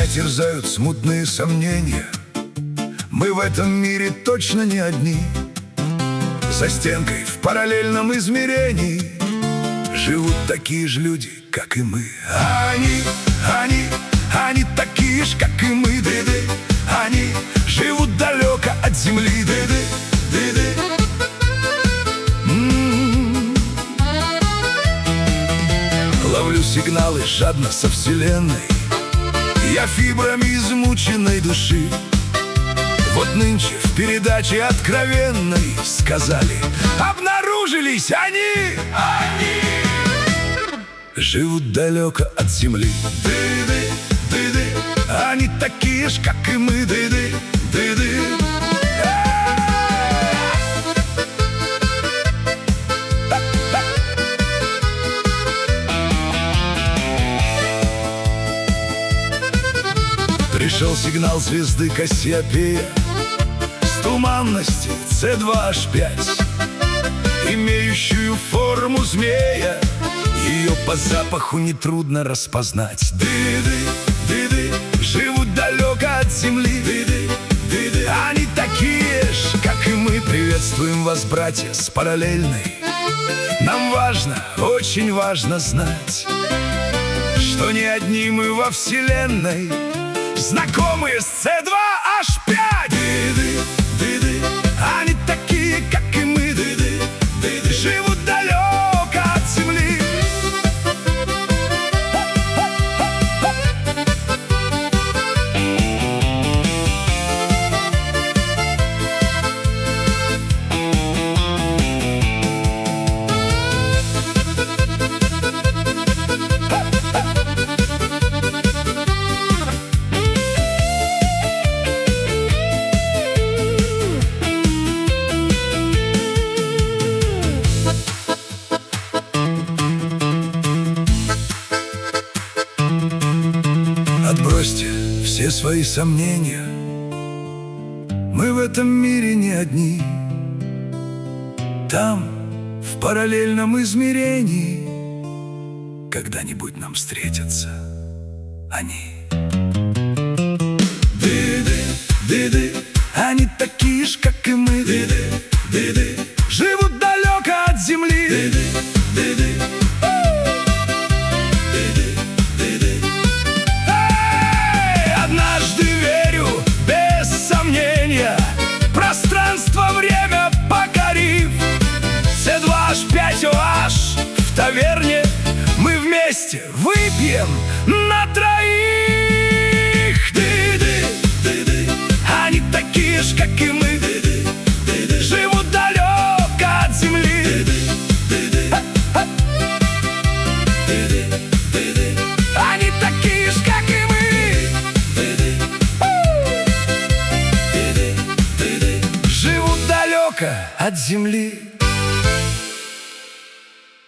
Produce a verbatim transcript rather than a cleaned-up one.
Меня терзают смутные сомнения. Мы в этом мире точно не одни. За стенкой в параллельном измерении живут такие же люди, как и мы. А они, они, они такие же, как и мы, ды-ды. Они живут далеко от земли, ды-ды, ды-ды. М-м-м. Ловлю сигналы жадно со вселенной. Я фибрами измученной души. Вот нынче в передаче откровенной сказали: обнаружились они, они живут далеко от земли. Ды-ды, ды-ды. Они такие ж, как и мы, ды-ды, ды-ды. Пришел сигнал звезды Кассиопея с туманности С два H пять, имеющую форму змея. Ее по запаху нетрудно распознать. Ды-ды, ды-ды. Живут далеко от земли. Ды-ды, ды-ды. Они такие ж, как и мы. Приветствуем вас, братья, с параллельной. Нам важно, очень важно знать, что не одни мы во вселенной, знакомые с С два H пять. Ды-ды, ды-ды. Они такие, как и мы, ды-ды, ды-ды. Живут далеко от земли. Отбросьте все свои сомнения. Мы в этом мире не одни. Там, в параллельном измерении, когда-нибудь нам встретятся они. Ды-ды, ды-ды. Они такие ж, как и мы, ды-ды, ды-ды. Живут далеко от земли. Ды-ды, ды-ды. Пространство-время покорив, С два H пять о аш в таверне мы вместе выпьем на троих. Ды-ды, ды-ды. Они такие ж, как и мы, ды-ды, ды-ды. Живут далеко от земли. Ды-ды, ды-ды. Ды-ды, ды-ды. Они такие ж, как и мы. От земли.